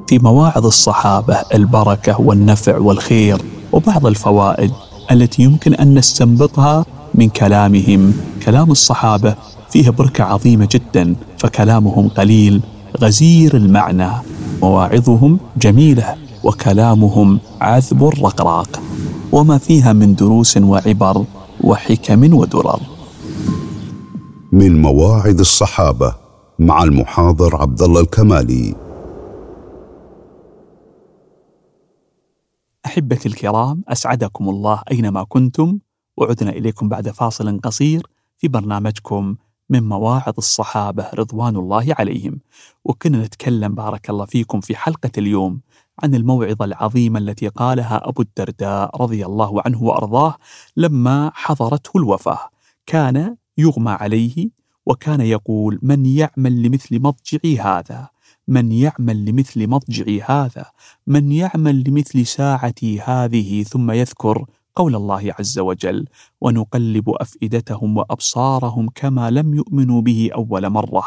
في مواعظ الصحابة البركة والنفع والخير وبعض الفوائد التي يمكن أن نستنبطها من كلامهم. كلام الصحابة فيه بركة عظيمة جدا، فكلامهم قليل غزير المعنى، مواعظهم جميلة وكلامهم عذب رقراق، وما فيها من دروس وعبر وحكم ودرر. من مواعظ الصحابة مع المحاضر عبد الله الكمالي. أحبتي الكرام، أسعدكم الله أينما كنتم، وعدنا إليكم بعد فاصل قصير في برنامجكم من مواعظ الصحابة رضوان الله عليهم. وكنا نتكلم بارك الله فيكم في حلقة اليوم عن الموعظة العظيمة التي قالها أبو الدرداء رضي الله عنه وأرضاه لما حضرته الوفاة. كان يغمى عليه وكان يقول: من يعمل لمثل مضجعي هذا، من يعمل لمثل مضجعي هذا، من يعمل لمثل ساعتي هذه. ثم يذكر قول الله عز وجل: ونقلب أفئدتهم وأبصارهم كما لم يؤمنوا به أول مرة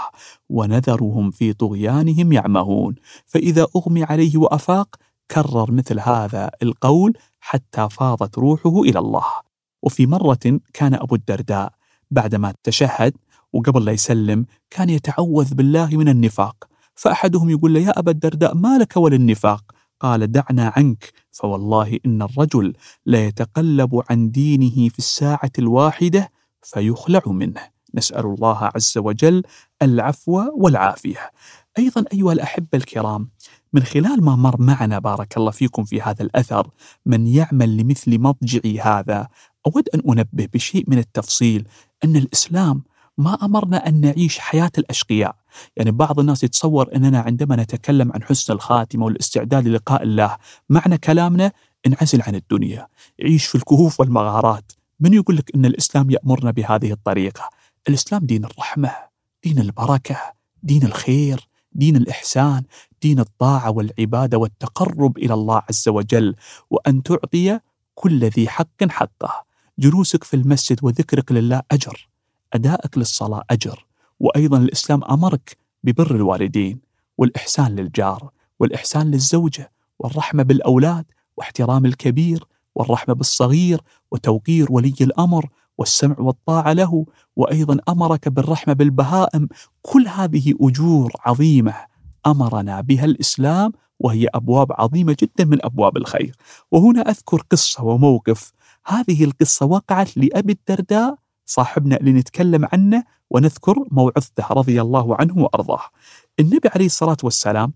ونذرهم في طغيانهم يعمهون. فإذا أغمي عليه وأفاق كرر مثل هذا القول حتى فاضت روحه إلى الله. وفي مرة كان أبو الدرداء بعدما تشهد وقبل لا يسلم كان يتعوذ بالله من النفاق، فأحدهم يقول له: يا أبا الدرداء ما لك وللنفاق؟ قال: دعنا عنك، فوالله إن الرجل لا يتقلب عن دينه في الساعة الواحدة فيخلع منه. نسأل الله عز وجل العفو والعافية. أيضا أيها الأحبة الكرام، من خلال ما مر معنا بارك الله فيكم في هذا الأثر من يعمل لمثل مضجعي هذا، أود أن أنبه بشيء من التفصيل أن الإسلام ما أمرنا أن نعيش حياة الأشقياء. يعني بعض الناس يتصور أننا عندما نتكلم عن حسن الخاتمة والاستعداد للقاء الله معنى كلامنا انعزل عن الدنيا، عيش في الكهوف والمغارات. من يقول لك أن الإسلام يأمرنا بهذه الطريقة؟ الإسلام دين الرحمة، دين البركة، دين الخير، دين الإحسان، دين الطاعة والعبادة والتقرب إلى الله عز وجل، وأن تعطي كل ذي حق حقه. جلوسك في المسجد وذكرك لله أجر، أدائك للصلاة أجر. وأيضا الإسلام أمرك ببر الوالدين والإحسان للجار والإحسان للزوجة والرحمة بالأولاد واحترام الكبير والرحمة بالصغير وتوقير ولي الأمر والسمع والطاعة له، وأيضا أمرك بالرحمة بالبهائم. كل هذه أجور عظيمة أمرنا بها الإسلام، وهي أبواب عظيمة جدا من أبواب الخير. وهنا أذكر قصة وموقف. هذه القصة وقعت لأبي الدرداء صاحبنا اللي نتكلم عنه ونذكر موعظته رضي الله عنه وأرضاه. النبي عليه الصلاة والسلام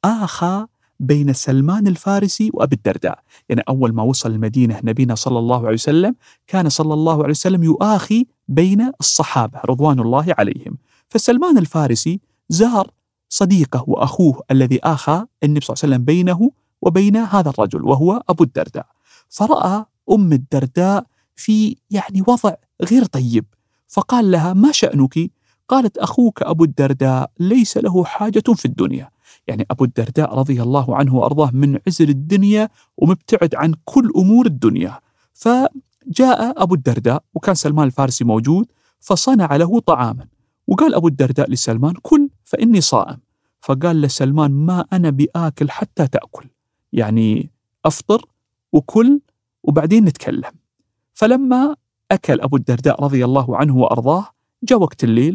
آخى بين سلمان الفارسي وأبي الدرداء. يعني أول ما وصل المدينة نبينا صلى الله عليه وسلم كان صلى الله عليه وسلم يؤاخي بين الصحابة رضوان الله عليهم. فسلمان الفارسي زار صديقه وأخوه الذي آخى النبي صلى الله عليه وسلم بينه وبين هذا الرجل وهو أبو الدرداء، فرأى أم الدرداء في وضع غير طيب، فقال لها: ما شأنك؟ قالت: أخوك أبو الدرداء ليس له حاجة في الدنيا. يعني أبو الدرداء رضي الله عنه وأرضاه من عزل الدنيا ومبتعد عن كل أمور الدنيا. فجاء أبو الدرداء وكان سلمان الفارسي موجود، فصنع له طعاما، وقال أبو الدرداء لسلمان: كل فإني صائم. فقال لسلمان: ما أنا بآكل حتى تأكل، يعني أفطر وكل وبعدين نتكلم. فلما أكل أبو الدرداء رضي الله عنه وأرضاه جاء وقت الليل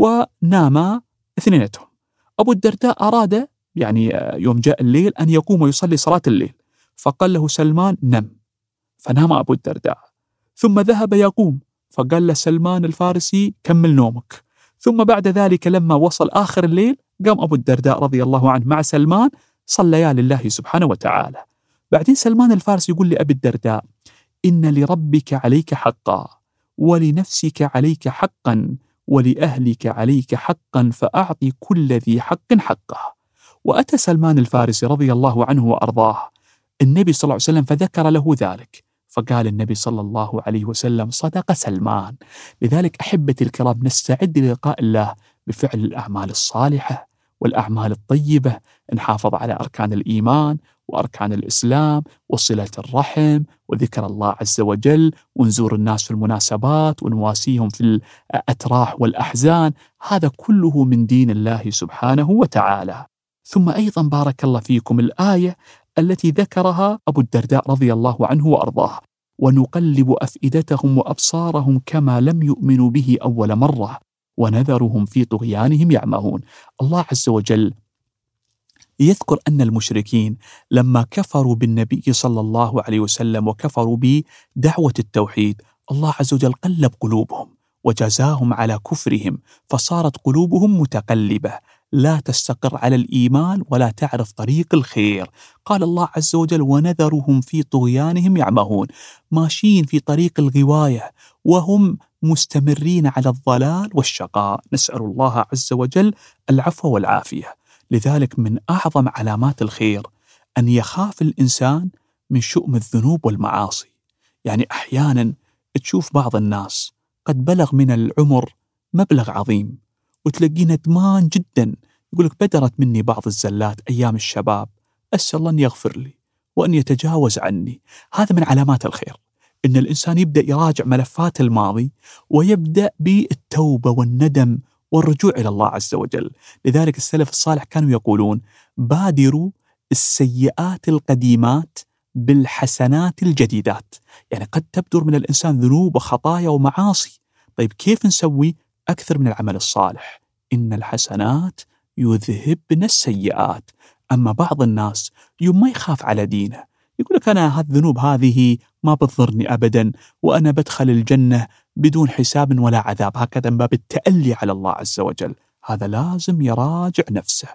وناما اثنينتهم. أبو الدرداء أراد يوم جاء الليل أن يقوم ويصلي صلاة الليل، فقال له سلمان: نم. فنام أبو الدرداء، ثم ذهب يقوم، فقال له سلمان الفارسي: كمل نومك. ثم بعد ذلك لما وصل آخر الليل قام أبو الدرداء رضي الله عنه مع سلمان صليا لله سبحانه وتعالى. بعدين سلمان الفارسي يقول لأبي الدرداء: إن لربك عليك حقا، ولنفسك عليك حقا، ولأهلك عليك حقا، فأعطي كل ذي حق حقه. وأتى سلمان الفارسي رضي الله عنه وأرضاه النبي صلى الله عليه وسلم فذكر له ذلك، فقال النبي صلى الله عليه وسلم: صدق سلمان. لذلك أحبتي الكرام، نستعد للقاء الله بفعل الأعمال الصالحة والأعمال الطيبة، نحافظ على أركان الإيمان وأركان الإسلام وصلة الرحم وذكر الله عز وجل، ونزور الناس في المناسبات ونواسيهم في الأتراح والأحزان. هذا كله من دين الله سبحانه وتعالى. ثم أيضا بارك الله فيكم الآية التي ذكرها أبو الدرداء رضي الله عنه وأرضاه: ونقلب أفئدتهم وأبصارهم كما لم يؤمنوا به أول مرة ونذرهم في طغيانهم يعمهون. الله عز وجل يذكر أن المشركين لما كفروا بالنبي صلى الله عليه وسلم وكفروا بدعوة التوحيد، الله عز وجل قلب قلوبهم وجزاهم على كفرهم، فصارت قلوبهم متقلبة لا تستقر على الإيمان ولا تعرف طريق الخير. قال الله عز وجل: ونذرهم في طغيانهم يعمهون، ماشيين في طريق الغواية وهم مستمرين على الضلال والشقاء. نسأل الله عز وجل العفو والعافية. لذلك من أعظم علامات الخير أن يخاف الإنسان من شؤم الذنوب والمعاصي. يعني أحيانا تشوف بعض الناس قد بلغ من العمر مبلغ عظيم وتلاقيه ندمان جدا، يقولك: بدرت مني بعض الزلات أيام الشباب، أسأل الله أن يغفر لي وأن يتجاوز عني. هذا من علامات الخير، إن الإنسان يبدأ يراجع ملفات الماضي ويبدأ بالتوبة والندم والرجوع إلى الله عز وجل. لذلك السلف الصالح كانوا يقولون: بادروا السيئات القديمات بالحسنات الجديدات. يعني قد تبدر من الإنسان ذنوب وخطايا ومعاصي، طيب كيف نسوي؟ أكثر من العمل الصالح. إن الحسنات يذهبن السيئات. أما بعض الناس يوم ما يخاف على دينه يقول لك: أنا هالذنوب هذه ما بتضرني أبدا وأنا بدخل الجنة بدون حساب ولا عذاب، هكذا من باب التألي على الله عز وجل. هذا لازم يراجع نفسه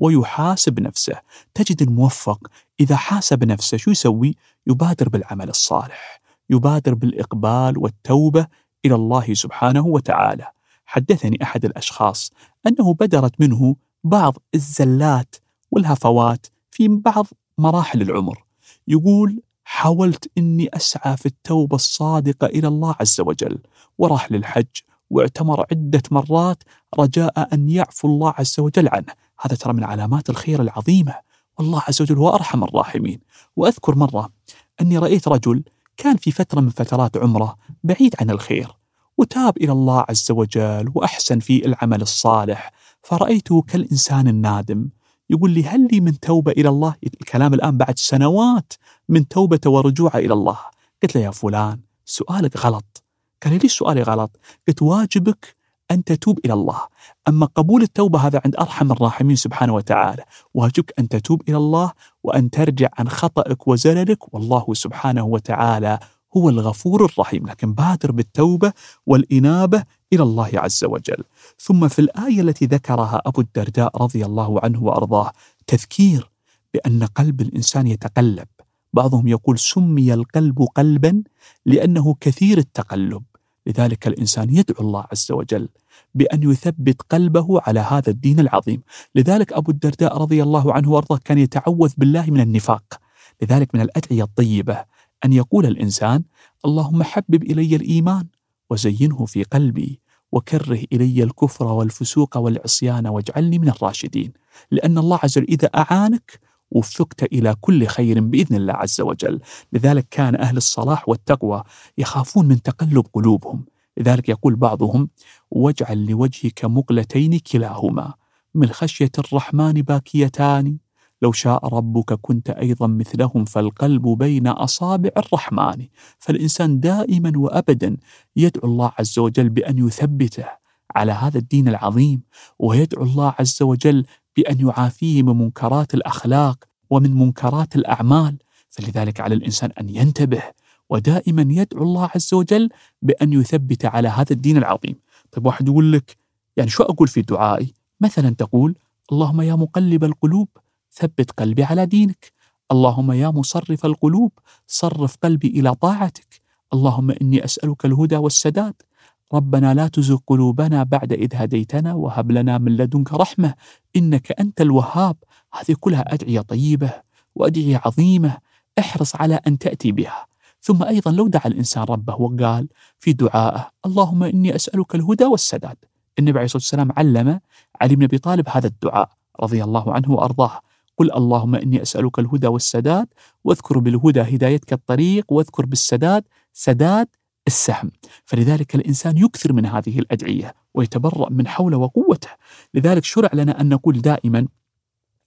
ويحاسب نفسه. تجد الموفق إذا حاسب نفسه شو يسوي؟ يبادر بالعمل الصالح، يبادر بالإقبال والتوبة إلى الله سبحانه وتعالى. حدثني أحد الأشخاص أنه بدرت منه بعض الزلات والهفوات في بعض مراحل العمر. يقول: حاولت أني أسعى في التوبة الصادقة إلى الله عز وجل، وراح للحج واعتمر عدة مرات رجاء أن يعفو الله عز وجل عنه. هذا ترى من علامات الخير العظيمة، والله عز وجل هو أرحم الراحمين. وأذكر مرة أني رأيت رجل كان في فترة من فترات عمره بعيد عن الخير، وتاب إلى الله عز وجل وأحسن في العمل الصالح، فرأيته كالإنسان النادم. يقول لي: هل لي من توبة إلى الله؟ الكلام الآن بعد سنوات من توبة ورجوع إلى الله. قلت له: يا فلان سؤالك غلط. قال لي: ليش سؤالي غلط؟ قلت: واجبك أن تتوب إلى الله، أما قبول التوبة هذا عند أرحم الراحمين سبحانه وتعالى. واجبك أن تتوب إلى الله وأن ترجع عن خطأك وزللك، والله سبحانه وتعالى هو الغفور الرحيم. لكن بادر بالتوبة والإنابة إلى الله عز وجل. ثم في الآية التي ذكرها أبو الدرداء رضي الله عنه وأرضاه تذكير بأن قلب الإنسان يتقلب. بعضهم يقول: سمي القلب قلبا لأنه كثير التقلب. لذلك الإنسان يدعو الله عز وجل بأن يثبت قلبه على هذا الدين العظيم. لذلك أبو الدرداء رضي الله عنه وأرضاه كان يتعوذ بالله من النفاق. لذلك من الأدعية الطيبة أن يقول الإنسان: اللهم حبب إلي الإيمان وزينه في قلبي وكره إلي الكفر والفسوق والعصيان واجعلني من الراشدين. لأن الله عز وجل إذا أعانك وفقت إلى كل خير بإذن الله عز وجل. لذلك كان أهل الصلاح والتقوى يخافون من تقلب قلوبهم. لذلك يقول بعضهم: واجعل لوجهك مقلتين كلاهما من خشية الرحمن باكيتان، لو شاء ربك كنت أيضا مثلهم فالقلب بين أصابع الرحمن. فالإنسان دائما وأبدا يدعو الله عز وجل بأن يثبته على هذا الدين العظيم، ويدعو الله عز وجل بأن يعافيه من منكرات الأخلاق ومن منكرات الأعمال. فلذلك على الإنسان أن ينتبه ودائما يدعو الله عز وجل بأن يثبت على هذا الدين العظيم. طيب واحد يقول لك: يعني شو أقول في دعائي؟ مثلا تقول: اللهم يا مقلب القلوب ثبت قلبي على دينك، اللهم يا مصرف القلوب صرف قلبي إلى طاعتك، اللهم إني أسألك الهدى والسداد، ربنا لا تزغ قلوبنا بعد إذ هديتنا وهب لنا من لدنك رحمة إنك أنت الوهاب. هذه كلها أدعية طيبة وأدعية عظيمة، احرص على أن تأتي بها. ثم أيضا لو دعا الإنسان ربه وقال في دعائه: اللهم إني أسألك الهدى والسداد. النبي عليه الصلاة والسلام علم علي بن أبي طالب هذا الدعاء رضي الله عنه وأرضاه: قل اللهم إني أسألك الهدى والسداد، واذكر بالهدى هدايتك الطريق، واذكر بالسداد سداد السهم. فلذلك الإنسان يكثر من هذه الأدعية ويتبرأ من حوله وقوته. لذلك شرع لنا أن نقول دائما: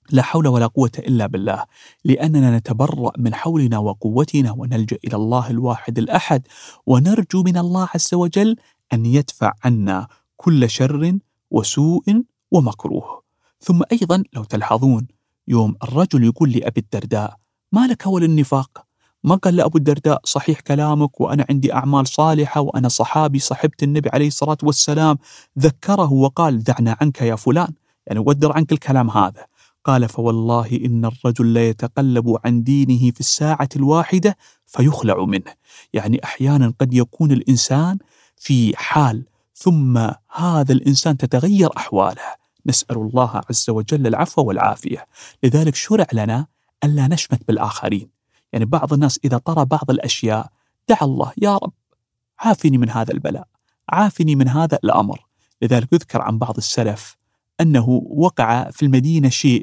لا حول ولا قوة إلا بالله، لأننا نتبرأ من حولنا وقوتنا ونلجأ إلى الله الواحد الأحد، ونرجو من الله عز وجل أن يدفع عنا كل شر وسوء ومكروه. ثم أيضا لو تلحظون يوم الرجل يقول لأبي الدرداء: ما لك وللنفاق؟ ما قال لأبو الدرداء: صحيح كلامك وأنا عندي أعمال صالحة وأنا صحابي صحبت النبي عليه الصلاة والسلام، ذكره وقال: دعنا عنك يا فلان، يعني ودر عنك الكلام هذا. قال: فوالله إن الرجل لا يتقلب عن دينه في الساعة الواحدة فيخلع منه. يعني أحيانا قد يكون الإنسان في حال ثم هذا الإنسان تتغير أحواله، نسأل الله عز وجل العفو والعافية. لذلك شرع لنا ألا نشمت بالآخرين. يعني بعض الناس إذا طرى بعض الأشياء دعا الله: يا رب عافني من هذا البلاء، عافني من هذا الأمر. لذلك يذكر عن بعض السلف أنه وقع في المدينة شيء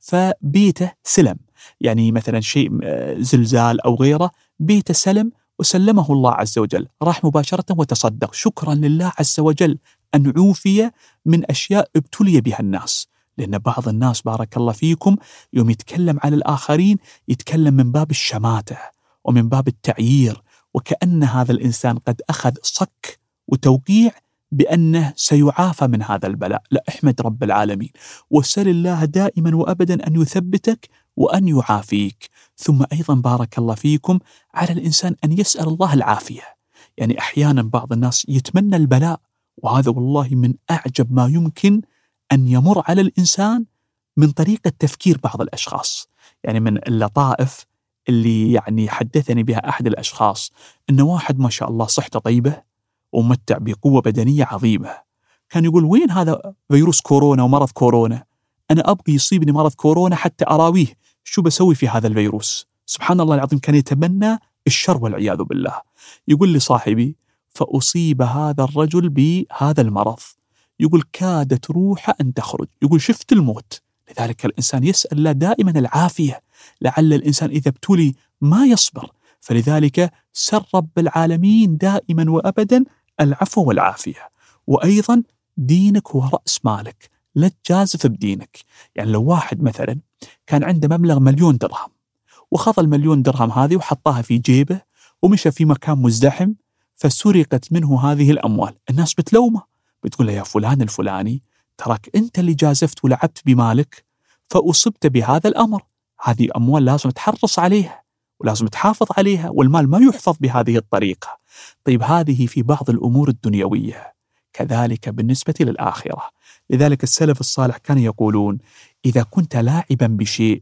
فبيته سلم، يعني مثلا شيء زلزال أو غيره، بيته سلم وسلمه الله عز وجل، راح مباشرة وتصدق شكرا لله عز وجل أن عوفي من أشياء ابتلي بها الناس. لأن بعض الناس بارك الله فيكم يوم يتكلم على الآخرين يتكلم من باب الشماتة ومن باب التعيير، وكأن هذا الإنسان قد أخذ صك وتوقيع بأنه سيعافى من هذا البلاء. لا، احمد رب العالمين وسل الله دائما وأبدا أن يثبتك وأن يعافيك. ثم أيضا بارك الله فيكم على الإنسان أن يسأل الله العافية. يعني أحيانا بعض الناس يتمنى البلاء، وهذا والله من أعجب ما يمكن أن يمر على الإنسان من طريقة تفكير بعض الأشخاص. يعني من اللطائف اللي يعني حدثني بها أحد الأشخاص إنه واحد ما شاء الله صحته طيبة ومتع بقوة بدنية عظيمة، كان يقول: وين هذا فيروس كورونا ومرض كورونا؟ أنا أبغي يصيبني مرض كورونا حتى أراويه شو بسوي في هذا الفيروس. سبحان الله العظيم، كان يتمنى الشر والعياذ بالله. يقول لي صاحبي: فأصيب هذا الرجل بهذا المرض، يقول كادت روحه أن تخرج، يقول شفت الموت. لذلك الإنسان يسأل الله دائما العافية، لعل الإنسان إذا ابتلي ما يصبر. فلذلك سر رب العالمين دائما وأبدا العفو والعافية. وأيضا دينك هو رأس مالك، لا تجازف بدينك. يعني لو واحد مثلا كان عنده مبلغ 1,000,000 درهم وخذ 1,000,000 درهم هذه وحطها في جيبه ومشى في مكان مزدحم فسرقت منه هذه الأموال، الناس بتلومه، بتقول له: يا فلان الفلاني، تراك أنت اللي جازفت ولعبت بمالك فأصبت بهذا الأمر، هذه أموال لازم تحرص عليها ولازم تحافظ عليها، والمال ما يحفظ بهذه الطريقة. طيب هذه في بعض الأمور الدنيوية، كذلك بالنسبة للآخرة. لذلك السلف الصالح كانوا يقولون: إذا كنت لاعبا بشيء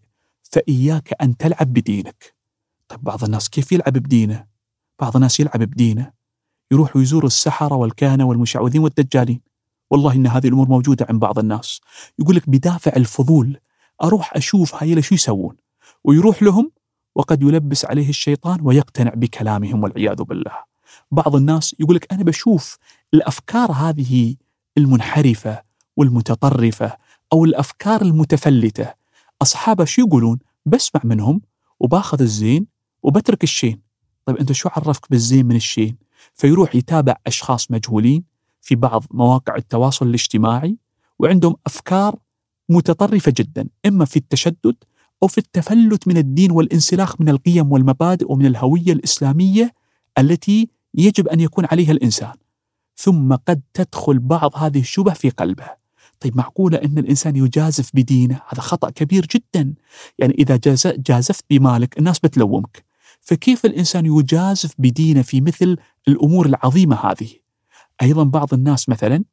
فإياك أن تلعب بدينك. طيب بعض الناس كيف يلعب بدينه؟ بعض الناس يلعب بدينه يروح ويزور السحرة والكهنة والمشعوذين والدجالين. والله إن هذه الأمور موجودة عند بعض الناس، يقول لك بدافع الفضول أروح أشوف هاي شو يسوون، ويروح لهم وقد يلبس عليه الشيطان ويقتنع بكلامهم والعياذ بالله. بعض الناس يقول لك أنا بشوف الأفكار هذه المنحرفة والمتطرفة أو الأفكار المتفلتة أصحابه شو يقولون، بسمع منهم وباخذ الزين وبترك الشين. طيب أنت شو عرفك بالزين من الشين؟ فيروح يتابع أشخاص مجهولين في بعض مواقع التواصل الاجتماعي وعندهم أفكار متطرفة جدا، إما في التشدد أو في التفلت من الدين والانسلاخ من القيم والمبادئ ومن الهوية الإسلامية التي يجب أن يكون عليها الإنسان. ثم قد تدخل بعض هذه الشبه في قلبه. طيب معقولة أن الإنسان يجازف بدينه؟ هذا خطأ كبير جدا. يعني إذا جازفت بمالك الناس بتلومك، فكيف الإنسان يجازف بدينه في مثل الأمور العظيمة هذه؟ أيضا بعض الناس مثلا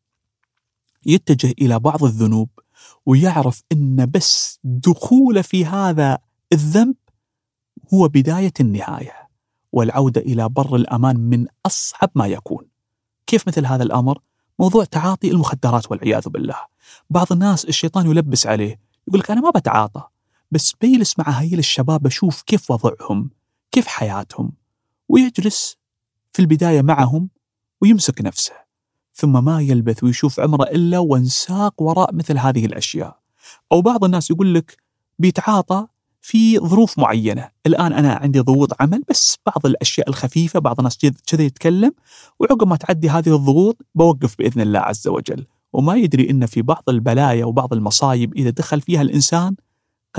يتجه إلى بعض الذنوب ويعرف أن بس دخول في هذا الذنب هو بداية النهاية، والعودة إلى بر الأمان من أصعب ما يكون. كيف مثل هذا الأمر؟ موضوع تعاطي المخدرات والعياذ بالله. بعض الناس الشيطان يلبس عليه، يقول لك أنا ما بتعاطى، بس بيجلس مع هاي الشباب بشوف كيف وضعهم كيف حياتهم، ويجلس في البداية معهم ويمسك نفسه، ثم ما يلبث ويشوف عمره إلا وانساق وراء مثل هذه الأشياء. أو بعض الناس يقول لك بيتعاطى في ظروف معينة، الآن أنا عندي ضغوط عمل بس بعض الأشياء الخفيفة، بعض الناس كذا يتكلم، وعقب ما تعدي هذه الضغوط بوقف بإذن الله عز وجل، وما يدري إن في بعض البلايا وبعض المصايب إذا دخل فيها الإنسان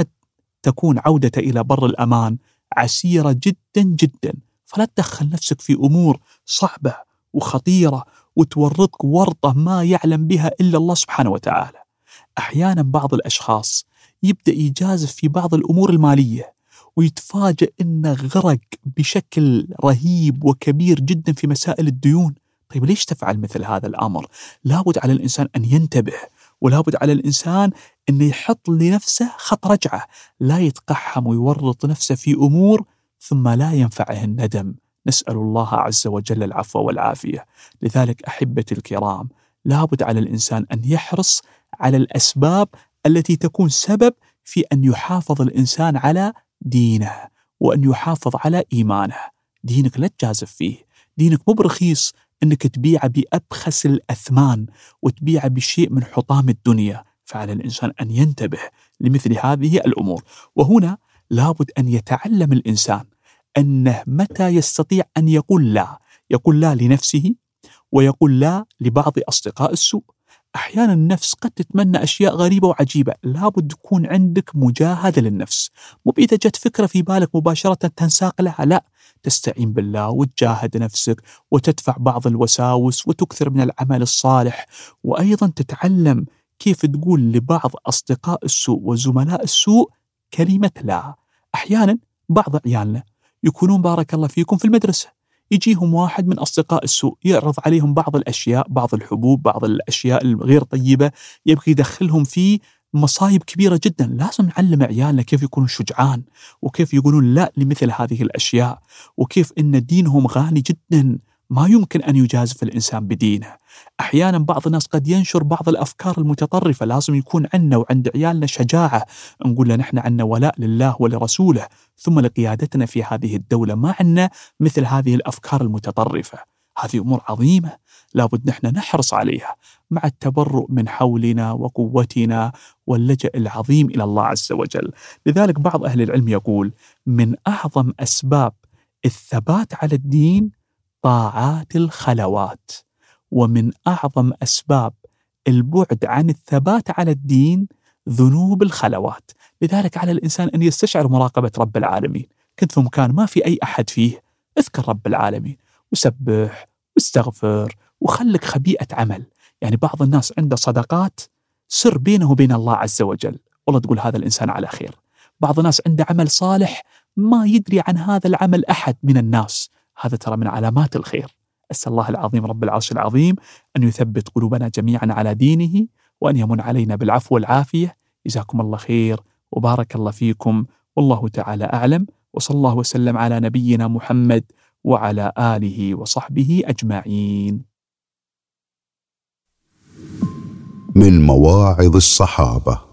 تكون عودة إلى بر الأمان عسيرة جدا جدا. فلا تدخل نفسك في أمور صعبة وخطيرة وتورطك ورطة ما يعلم بها إلا الله سبحانه وتعالى. أحيانا بعض الأشخاص يبدأ يجازف في بعض الأمور المالية ويتفاجأ إنه غرق بشكل رهيب وكبير جدا في مسائل الديون. طيب ليش تفعل مثل هذا الأمر؟ لابد على الإنسان أن ينتبه، ولابد على الإنسان أن يحط لنفسه خط رجعة، لا يتقحم ويورط نفسه في أمور ثم لا ينفعه الندم. نسأل الله عز وجل العفو والعافية. لذلك أحبتي الكرام، لابد على الإنسان أن يحرص على الأسباب التي تكون سبب في أن يحافظ الإنسان على دينه وأن يحافظ على إيمانه. دينك لا تجازف فيه، دينك مو برخيص أنك تبيعه بأبخس الأثمان وتبيعه بشيء من حطام الدنيا. فعلى الإنسان أن ينتبه لمثل هذه الأمور. وهنا لابد أن يتعلم الإنسان أنه متى يستطيع أن يقول لا، يقول لا لنفسه ويقول لا لبعض أصدقاء السوء. أحيانا النفس قد تتمنى أشياء غريبة وعجيبة، لابد تكون عندك مجاهدة للنفس. مو إذا جت فكرة في بالك مباشرة تنساق لها، لا، تستعين بالله وتجاهد نفسك وتدفع بعض الوساوس وتكثر من العمل الصالح، وأيضا تتعلم كيف تقول لبعض أصدقاء السوء وزملاء السوء كلمة لا. أحيانا بعض عيالنا يكونون بارك الله فيكم في المدرسة، يجيهم واحد من أصدقاء السوء يعرض عليهم بعض الأشياء، بعض الحبوب، بعض الأشياء الغير طيبة، يبغي يدخلهم في مصايب كبيرة جدا. لازم نعلم عيالنا كيف يكونوا شجعان وكيف يقولون لا لمثل هذه الأشياء، وكيف إن دينهم غالي جدا، ما يمكن أن يجازف الإنسان بدينه. أحيانا بعض الناس قد ينشر بعض الأفكار المتطرفة، لازم يكون عنا وعند عيالنا شجاعة، نقول له نحن عنا ولاء لله ولرسوله ثم لقيادتنا في هذه الدولة، ما عنا مثل هذه الأفكار المتطرفة. هذه أمور عظيمة لابد نحن نحرص عليها مع التبرؤ من حولنا وقوتنا واللجأ العظيم إلى الله عز وجل. لذلك بعض أهل العلم يقول من أعظم أسباب الثبات على الدين طاعات الخلوات، ومن أعظم أسباب البعد عن الثبات على الدين ذنوب الخلوات. لذلك على الإنسان أن يستشعر مراقبة رب العالمين. كنت في مكان ما في أي أحد فيه، اذكر رب العالمين وسبح واستغفر وخلك خبيئة عمل. يعني بعض الناس عنده صدقات سر بينه وبين الله عز وجل، والله تقول هذا الإنسان على خير. بعض الناس عنده عمل صالح ما يدري عن هذا العمل أحد من الناس، هذا ترى من علامات الخير. أسأل الله العظيم رب العرش العظيم أن يثبت قلوبنا جميعا على دينه وأن يمن علينا بالعفو والعافية. جزاكم الله خير وبارك الله فيكم، والله تعالى أعلم، وصلى الله وسلم على نبينا محمد وعلى آله وصحبه أجمعين. من مواعظ الصحابة.